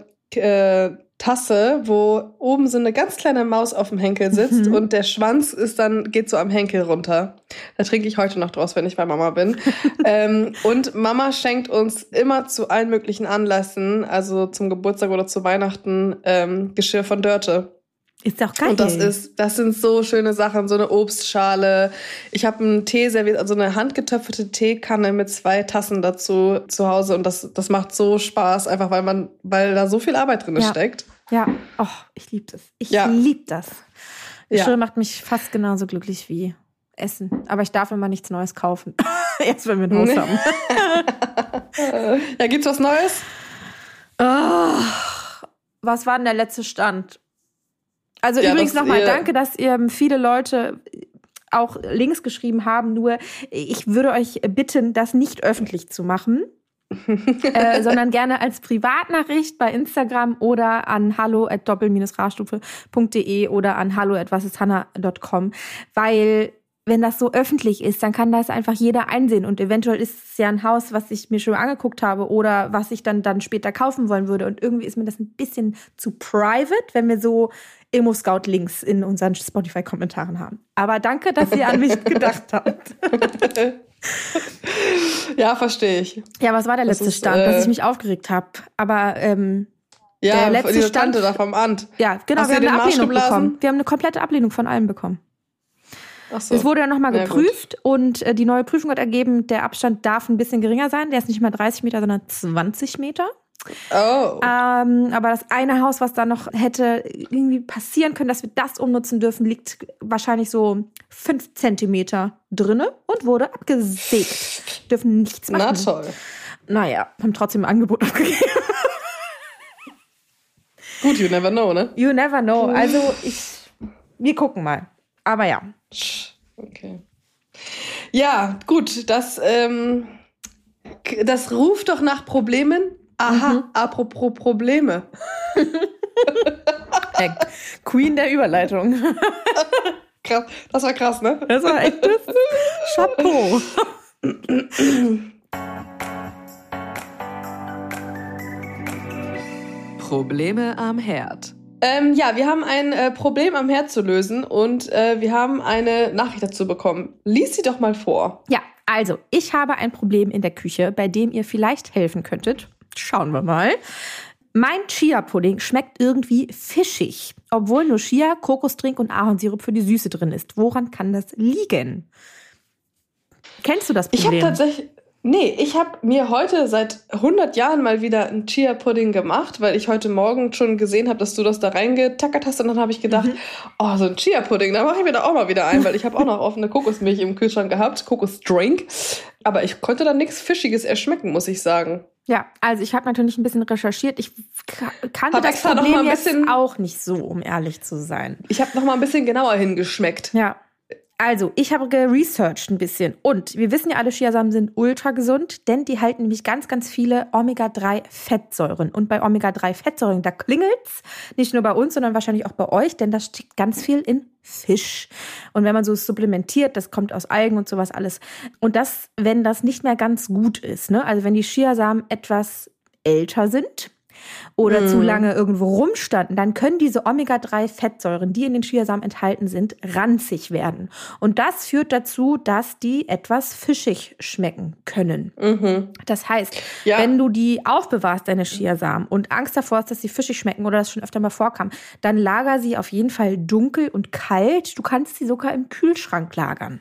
Tasse, wo oben so eine ganz kleine Maus auf dem Henkel sitzt und der Schwanz geht so am Henkel runter. Da trinke ich heute noch draus, wenn ich bei Mama bin. Und Mama schenkt uns immer zu allen möglichen Anlässen, also zum Geburtstag oder zu Weihnachten, Geschirr von Dörte. Ist doch geil. Und das sind so schöne Sachen, so eine Obstschale. Ich habe einen Tee serviert, also eine handgetöpferte Teekanne mit 2 Tassen dazu zu Hause. Und das macht so Spaß, einfach weil da so viel Arbeit drin steckt. Ja, ich liebe das. Ich liebe das. Geschirr macht mich fast genauso glücklich wie Essen. Aber ich darf immer nichts Neues kaufen. Erst wenn wir ein Haus haben. Ja, gibt's was Neues? Was war denn der letzte Stand? Also übrigens nochmal danke, dass ihr viele Leute auch Links geschrieben haben. Nur ich würde euch bitten, das nicht öffentlich zu machen, sondern gerne als Privatnachricht bei Instagram oder an hallo@doppel-raststufe.de oder an hallo@wasisthanna.com, weil wenn das so öffentlich ist, dann kann das einfach jeder einsehen und eventuell ist es ja ein Haus, was ich mir schon angeguckt habe oder was ich dann später kaufen wollen würde und irgendwie ist mir das ein bisschen zu private, wenn wir so Immo-Scout-Links in unseren Spotify-Kommentaren haben. Aber danke, dass ihr an mich gedacht habt. Ja, verstehe ich. Ja, was war der letzte Stand, dass ich mich aufgeregt habe? Aber der letzte Stand da vom Amt. Ja, genau, Hast wir haben du eine den Marsch Ablehnung geblasen? bekommen. Wir haben eine komplette Ablehnung von allem bekommen. Ach so. Es wurde dann nochmal geprüft gut. und die neue Prüfung hat ergeben, der Abstand darf ein bisschen geringer sein. Der ist nicht mal 30 Meter, sondern 20 Meter. Oh. Aber das eine Haus, was da noch hätte irgendwie passieren können, dass wir das umnutzen dürfen, liegt wahrscheinlich so 5 Zentimeter drinne und wurde abgesägt. Dürfen nichts machen. Na toll. Naja, haben trotzdem ein Angebot abgegeben. Gut, you never know, ne? You never know. Also wir gucken mal. Aber ja. Okay. Ja, gut, das ruft doch nach Problemen. Aha, apropos Probleme. Queen der Überleitung. Krass, das war krass, ne? Das war echt das Chapeau. Probleme am Herd. Ja, wir haben ein Problem am Herd zu lösen und wir haben eine Nachricht dazu bekommen. Lies sie doch mal vor. Ja, also, ich habe ein Problem in der Küche, bei dem ihr vielleicht helfen könntet. Schauen wir mal. Mein Chia-Pudding schmeckt irgendwie fischig, obwohl nur Chia, Kokosdrink und Ahornsirup für die Süße drin ist. Woran kann das liegen? Kennst du das Problem? Ich habe mir heute seit 100 Jahren mal wieder einen Chia-Pudding gemacht, weil ich heute Morgen schon gesehen habe, dass du das da reingetackert hast. Und dann habe ich gedacht, so ein Chia-Pudding, da mache ich mir da auch mal wieder ein, weil ich habe auch noch offene Kokosmilch im Kühlschrank gehabt, Kokosdrink. Aber ich konnte da nichts Fischiges erschmecken, muss ich sagen. Ja, also ich habe natürlich ein bisschen recherchiert. Ich kannte das Problem jetzt auch nicht so, um ehrlich zu sein. Ich habe noch mal ein bisschen genauer hingeschmeckt. Ja. Also, ich habe geresearched ein bisschen. Und wir wissen ja alle, Chiasamen sind ultra gesund, denn die halten nämlich ganz, ganz viele Omega-3-Fettsäuren. Und bei Omega-3-Fettsäuren, da klingelt's. Nicht nur bei uns, sondern wahrscheinlich auch bei euch, denn da steckt ganz viel in Fisch. Und wenn man so supplementiert, das kommt aus Algen und sowas alles. Und das, wenn das nicht mehr ganz gut ist, ne? Also wenn die Chiasamen etwas älter sind oder zu lange irgendwo rumstanden, dann können diese Omega-3-Fettsäuren, die in den Chiasamen enthalten sind, ranzig werden. Und das führt dazu, dass die etwas fischig schmecken können. Das heißt, wenn du die aufbewahrst, deine Chiasamen, und Angst davor hast, dass sie fischig schmecken oder das schon öfter mal vorkam, dann lager sie auf jeden Fall dunkel und kalt. Du kannst sie sogar im Kühlschrank lagern.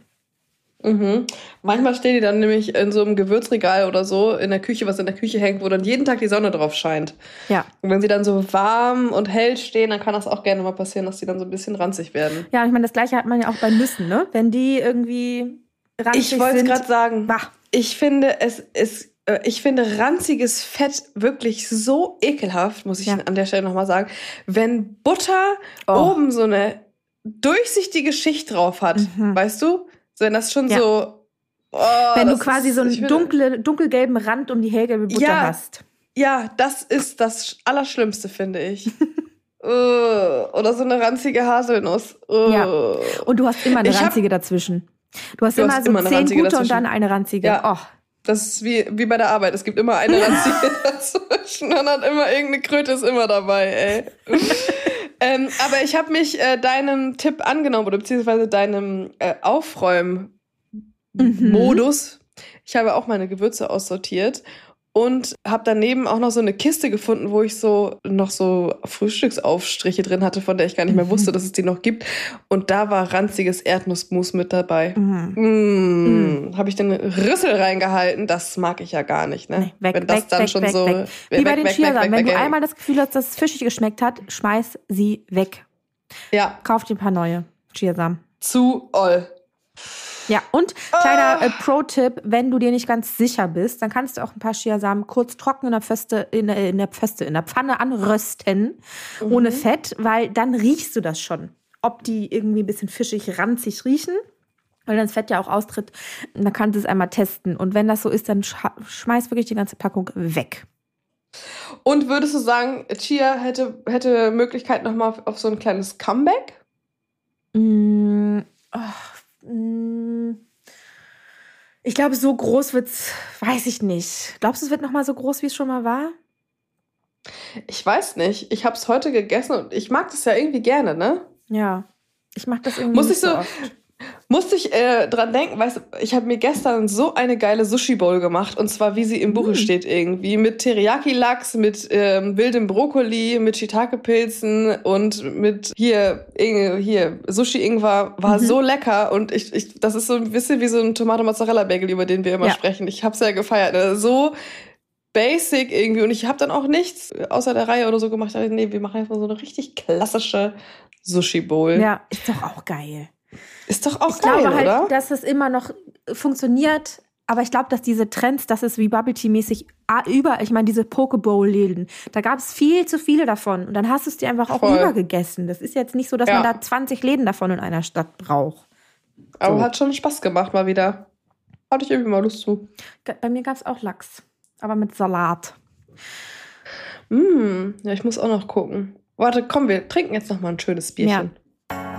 Manchmal stehen die dann nämlich in so einem Gewürzregal oder so in der Küche, was in der Küche hängt, wo dann jeden Tag die Sonne drauf scheint. Ja. Und wenn sie dann so warm und hell stehen, dann kann das auch gerne mal passieren, dass die dann so ein bisschen ranzig werden. Ja, ich meine, das Gleiche hat man ja auch bei Nüssen, ne? Wenn die irgendwie ranzig sind. Ich wollte es gerade sagen. Bah. Ich finde ranziges Fett wirklich so ekelhaft, muss ich an der Stelle nochmal sagen. Wenn Butter oben so eine durchsichtige Schicht drauf hat, weißt du? Wenn das schon so... wenn du quasi so einen dunkelgelben Rand um die hellgelbe Butter hast. Ja, das ist das Allerschlimmste, finde ich. Oder so eine ranzige Haselnuss. Ja. Und du hast immer eine ranzige dazwischen. Du hast immer so 10 gute und dann eine ranzige. Ja. Das ist wie bei der Arbeit. Es gibt immer eine ranzige dazwischen. Und dann immer irgendeine Kröte ist immer dabei, ey. Aber ich habe mich deinem Tipp angenommen oder beziehungsweise deinem Aufräumen-Modus. Ich habe auch meine Gewürze aussortiert und habe daneben auch noch so eine Kiste gefunden, wo ich noch so Frühstücksaufstriche drin hatte, von der ich gar nicht mehr wusste, dass es die noch gibt. Und da war ranziges Erdnussmus mit dabei. Habe ich den Rüssel reingehalten. Das mag ich ja gar nicht, ne? Nee, wenn das dann schon so weg. Wie bei den Chiasamen. Wenn du einmal das Gefühl hast, dass es fischig geschmeckt hat, schmeiß sie weg. Ja. Kauf dir ein paar neue Chiasamen. Zu oll. Ja, und kleiner Pro-Tipp, wenn du dir nicht ganz sicher bist, dann kannst du auch ein paar Chiasamen kurz trocken in der Pfanne anrösten, ohne Fett, weil dann riechst du das schon. Ob die irgendwie ein bisschen fischig, ranzig riechen, weil dann das Fett ja auch austritt. Dann kannst du es einmal testen. Und wenn das so ist, dann schmeiß wirklich die ganze Packung weg. Und würdest du sagen, Chia hätte Möglichkeit nochmal auf so ein kleines Comeback? Ich glaube, so groß wird's, weiß ich nicht. Glaubst du, es wird noch mal so groß, wie es schon mal war? Ich weiß nicht. Ich habe es heute gegessen und ich mag das ja irgendwie gerne, ne? Ja, ich mag das irgendwie nicht so oft. Musste ich dran denken, weißt du, ich habe mir gestern so eine geile Sushi-Bowl gemacht, und zwar, wie sie im Buche steht irgendwie, mit Teriyaki-Lachs, mit wildem Brokkoli, mit Shiitake-Pilzen und mit hier Sushi-Ingwer, war so lecker, und das ist so ein bisschen wie so ein Tomate-Mozzarella-Bagel, über den wir immer sprechen. Ich hab's ja gefeiert, ne? So basic irgendwie, und ich habe dann auch nichts außer der Reihe oder so gemacht. Nee, wir machen jetzt mal so eine richtig klassische Sushi-Bowl. Ja, ist doch auch geil. Ist doch auch geil, oder? Ich glaube halt, dass es immer noch funktioniert, aber ich glaube, dass diese Trends, dass es wie Bubble Tea-mäßig ich meine, diese Pokeball-Läden, da gab es viel zu viele davon und dann hast du es dir einfach auch übergegessen. Das ist jetzt nicht so, dass man da 20 Läden davon in einer Stadt braucht. Aber hat schon Spaß gemacht mal wieder. Hatte ich irgendwie mal Lust zu. Bei mir gab es auch Lachs, aber mit Salat. Ja, ich muss auch noch gucken. Warte, komm, wir trinken jetzt noch mal ein schönes Bierchen. Ja.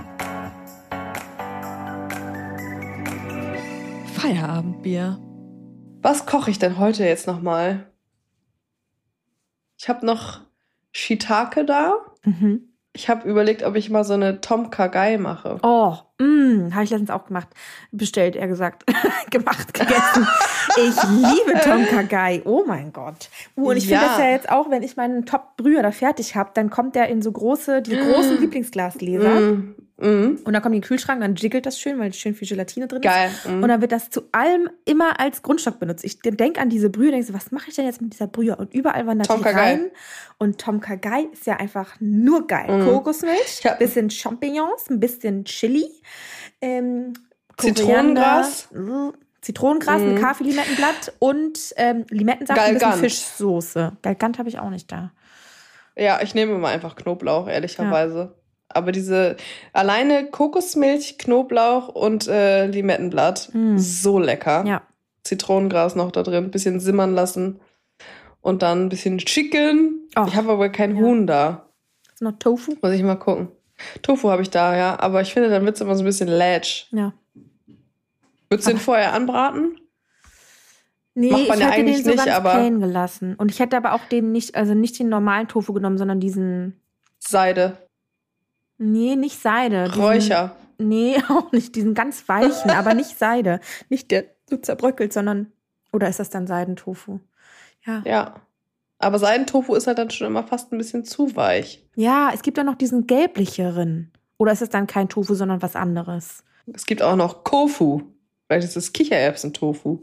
Feierabendbier. Was koche ich denn heute jetzt noch mal? Ich habe noch Shiitake da. Ich habe überlegt, ob ich mal so eine Tom Kha Gai mache. Oh, habe ich letztens auch gemacht. Bestellt, eher gesagt. Gegessen. Ich liebe Tom Kha Gai. Oh mein Gott. Und ich finde das ja jetzt auch, wenn ich meinen Top-Brüher da fertig habe, dann kommt der in so die großen Lieblingsglasgläser. Und dann kommt die in den Kühlschrank, dann jiggelt das schön, weil schön viel Gelatine drin ist. Geil. Und dann wird das zu allem immer als Grundstock benutzt. Ich denke an diese Brühe, denke so, was mache ich denn jetzt mit dieser Brühe? Und überall wandert die rein. Und Tom Kha Gai ist ja einfach nur geil. Kokosmilch, ein bisschen Champignons, ein bisschen Chili, Zitronengras, ein Kaffee-Limettenblatt und Limettensaft, ein bisschen Fischsoße. Galgant habe ich auch nicht da. Ja, ich nehme immer einfach Knoblauch, ehrlicherweise. Ja. Aber diese alleine Kokosmilch, Knoblauch und Limettenblatt, so lecker. Ja. Zitronengras noch da drin, ein bisschen simmern lassen und dann ein bisschen Chicken. Ich habe aber kein Huhn da. Ist noch Tofu? Muss ich mal gucken. Tofu habe ich da, ja. Aber ich finde, dann wird es immer so ein bisschen lätsch. Ja. Würdest du den vorher anbraten? Nee, Macht man ich ja hätte eigentlich den so nicht, ganz aber plain gelassen. Und ich hätte aber auch nicht den normalen Tofu genommen, sondern diesen... Seide. Nee, nicht Seide. Räucher. Nee, auch nicht. Diesen ganz weichen, aber nicht Seide. Nicht der so zerbröckelt, sondern... Oder ist das dann Seidentofu? Ja. Ja. Aber Seidentofu ist halt dann schon immer fast ein bisschen zu weich. Ja, es gibt ja noch diesen gelblicheren. Oder ist es dann kein Tofu, sondern was anderes? Es gibt auch noch Kofu. Vielleicht ist es Kichererbsen-Tofu.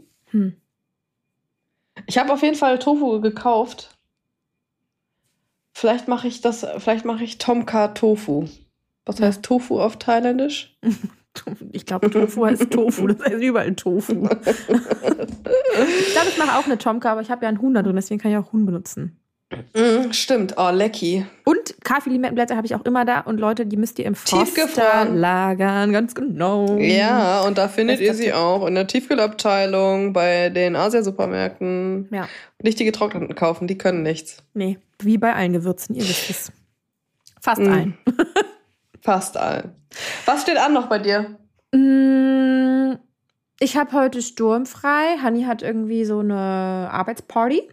Ich habe auf jeden Fall Tofu gekauft. Vielleicht mache ich Tom Kha Tofu. Was heißt Tofu auf Thailändisch? Ich glaube, Tofu heißt Tofu. Das heißt überall Tofu. Ich glaube, ich mache auch eine Tom Kha, aber ich habe ja einen Huhn da drin, deswegen kann ich auch Huhn benutzen. Stimmt, oh, lecky. Und Kaffee-Limettenblätter habe ich auch immer da. Und Leute, die müsst ihr im Froster lagern, ganz genau. Ja, und da findet ihr sie auch in der Tiefkühlabteilung bei den Asia-Supermärkten. Ja. Nicht die getrockneten kaufen, die können nichts. Nee, wie bei allen Gewürzen, ihr wisst es. Fast allen. Fast allen. Was steht an noch bei dir? Ich habe heute sturmfrei. Hanni hat irgendwie so eine Arbeitsparty.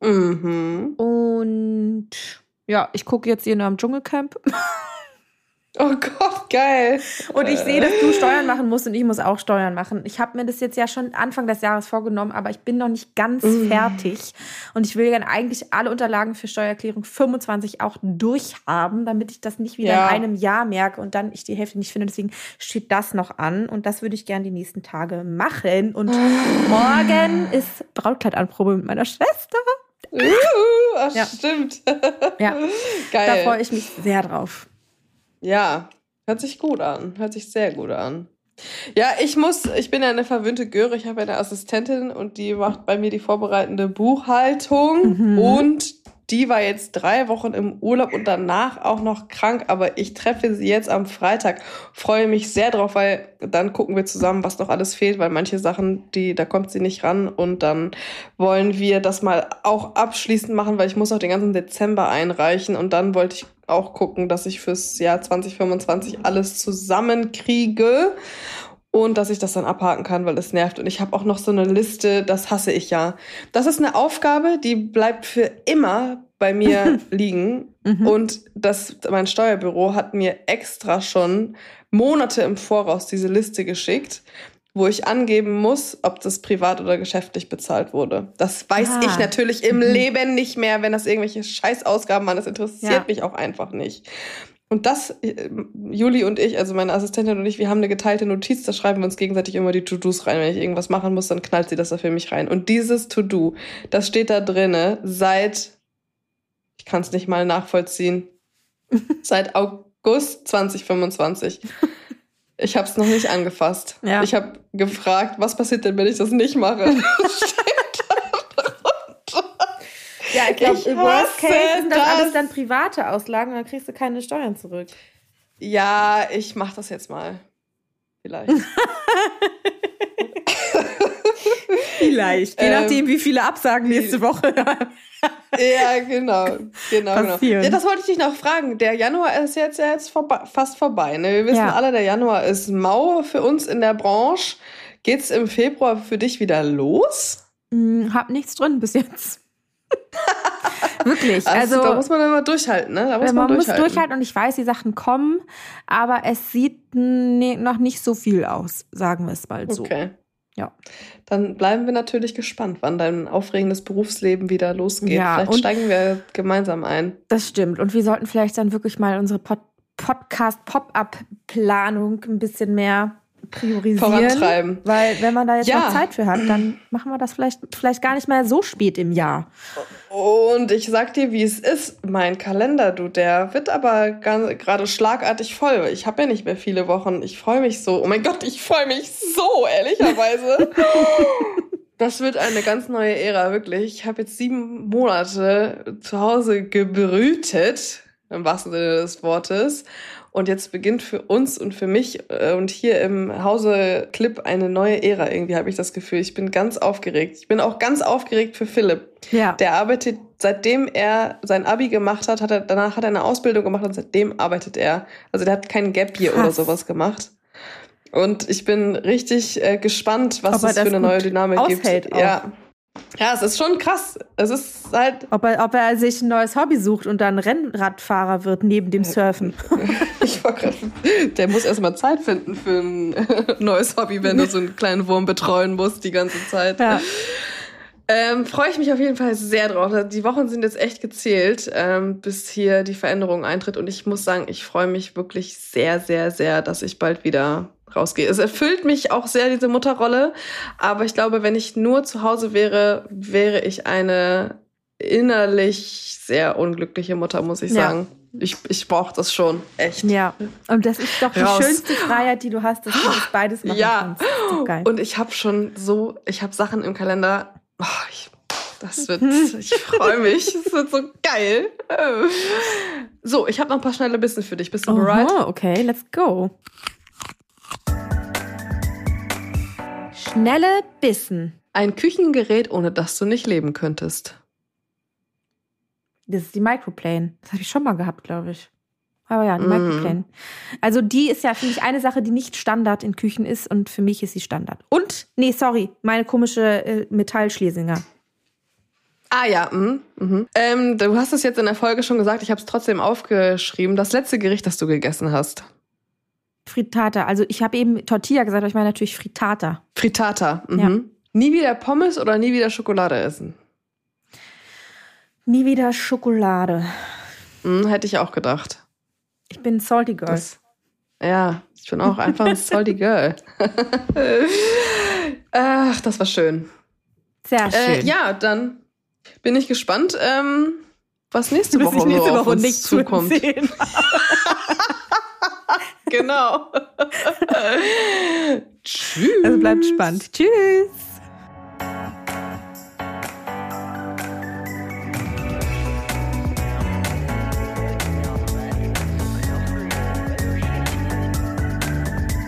Und ja, ich gucke jetzt hier nur am Dschungelcamp. Oh Gott, geil. Und ich sehe, dass du Steuern machen musst und ich muss auch Steuern machen. Ich habe mir das jetzt ja schon Anfang des Jahres vorgenommen, aber ich bin noch nicht ganz fertig. Und ich will dann eigentlich alle Unterlagen für Steuererklärung 25 auch durchhaben, damit ich das nicht wieder in einem Jahr merke und dann ich die Hälfte nicht finde. Deswegen steht das noch an und das würde ich gerne die nächsten Tage machen. Und morgen ist Brautkleidanprobe mit meiner Schwester. Stimmt. Ja, geil. Da freue ich mich sehr drauf. Ja, hört sich gut an. Hört sich sehr gut an. Ja, ich bin ja eine verwöhnte Göre. Ich habe ja eine Assistentin und die macht bei mir die vorbereitende Buchhaltung. Und die war jetzt 3 Wochen im Urlaub und danach auch noch krank. Aber ich treffe sie jetzt am Freitag. Freue mich sehr drauf, weil dann gucken wir zusammen, was noch alles fehlt. Weil manche Sachen, da kommt sie nicht ran. Und dann wollen wir das mal auch abschließend machen, weil ich muss auch den ganzen Dezember einreichen. Und dann wollte ich auch gucken, dass ich fürs Jahr 2025 alles zusammenkriege und dass ich das dann abhaken kann, weil es nervt. Und ich habe auch noch so eine Liste, das hasse ich ja. Das ist eine Aufgabe, die bleibt für immer bei mir liegen. Und mein Steuerbüro hat mir extra schon Monate im Voraus diese Liste geschickt, wo ich angeben muss, ob das privat oder geschäftlich bezahlt wurde. Das weiß ich natürlich im Leben nicht mehr, wenn das irgendwelche Scheißausgaben waren. Das interessiert mich auch einfach nicht. Und das, Juli und ich, also meine Assistentin und ich, wir haben eine geteilte Notiz, da schreiben wir uns gegenseitig immer die To-Dos rein. Wenn ich irgendwas machen muss, dann knallt sie das da für mich rein. Und dieses To-Do, das steht da drinne seit, ich kann es nicht mal nachvollziehen, seit August 2025. Ich habe es noch nicht angefasst. Ja. Ich habe gefragt, was passiert denn, wenn ich das nicht mache? Ja, ich glaube, im Worst Case sind das alles dann private Auslagen und dann kriegst du keine Steuern zurück. Ja, ich mache das jetzt mal. Vielleicht. Vielleicht. Je nachdem, wie viele Absagen nächste Woche. Ja, genau. Ja, das wollte ich dich noch fragen. Der Januar ist jetzt fast vorbei. Ne? Wir wissen alle, der Januar ist mau für uns in der Branche. Geht's im Februar für dich wieder los? Hab nichts drin bis jetzt. Wirklich. Also da muss man immer durchhalten, ne? Man muss durchhalten und ich weiß, die Sachen kommen, aber es sieht noch nicht so viel aus, sagen wir es mal so. Okay. Ja. Dann bleiben wir natürlich gespannt, wann dein aufregendes Berufsleben wieder losgeht. Ja, vielleicht steigen wir gemeinsam ein. Das stimmt. Und wir sollten vielleicht dann wirklich mal unsere Podcast-Pop-Up-Planung ein bisschen mehr priorisieren. Vorantreiben. Weil wenn man da jetzt noch Zeit für hat, dann machen wir das vielleicht gar nicht mehr so spät im Jahr. Und ich sag dir, wie es ist. Mein Kalender, der wird aber gerade schlagartig voll. Ich habe ja nicht mehr viele Wochen. Ich freue mich so. Oh mein Gott, ich freue mich so, ehrlicherweise. Das wird eine ganz neue Ära, wirklich. Ich habe jetzt 7 Monate zu Hause gebrütet, im wahrsten Sinne des Wortes. Und jetzt beginnt für uns und für mich und hier im Hause Clip eine neue Ära. Irgendwie habe ich das Gefühl. Ich bin ganz aufgeregt. Ich bin auch ganz aufgeregt für Philipp. Ja. Der arbeitet, seitdem er sein Abi gemacht hat, danach hat er eine Ausbildung gemacht und seitdem arbeitet er. Also der hat keinen Gap Year oder sowas gemacht. Und ich bin richtig gespannt, was das für eine neue Dynamik gibt. Auch. Ja, es ist schon krass. Es ist halt. Ob er sich ein neues Hobby sucht und dann Rennradfahrer wird neben dem Surfen. Der muss erstmal Zeit finden für ein neues Hobby, wenn du so einen kleinen Wurm betreuen musst die ganze Zeit. Ja. Freue ich mich auf jeden Fall sehr drauf. Die Wochen sind jetzt echt gezählt, bis hier die Veränderung eintritt. Und ich muss sagen, ich freue mich wirklich sehr, sehr, sehr, dass ich bald wieder rausgehe. Es erfüllt mich auch sehr, diese Mutterrolle. Aber ich glaube, wenn ich nur zu Hause wäre ich eine innerlich sehr unglückliche Mutter, muss ich sagen. Ich brauche das schon, echt. Ja, und das ist doch die schönste Freiheit, die du hast, dass du das beides machen kannst. Das ist so geil. Und ich habe Sachen im Kalender. Ich freue mich. Das wird so geil. So, ich habe noch ein paar schnelle Bissen für dich. Bist du bereit? Okay, let's go. Schnelle Bissen. Ein Küchengerät, ohne das du nicht leben könntest. Das ist die Microplane. Das habe ich schon mal gehabt, glaube ich. Aber ja, die Microplane. Also die ist ja, finde ich, eine Sache, die nicht Standard in Küchen ist und für mich ist sie Standard. Und, meine komische Metallschlesinger. Ah ja, du hast es jetzt in der Folge schon gesagt, ich habe es trotzdem aufgeschrieben. Das letzte Gericht, das du gegessen hast. Frittata. Also ich habe eben Tortilla gesagt, aber ich meine natürlich Frittata. Frittata. Ja. Nie wieder Pommes oder nie wieder Schokolade essen? Nie wieder Schokolade. Hätte ich auch gedacht. Ich bin Salty Girl. Ich bin auch einfach ein Salty Girl. Ach, das war schön. Sehr schön. Ja, dann bin ich gespannt, was nächste Woche auf uns nicht zukommt. Genau. Tschüss. Also bleibt spannend. Tschüss.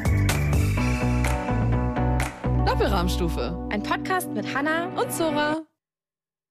Doppelrahmstufe. Ein Podcast mit Hannah Und Zora.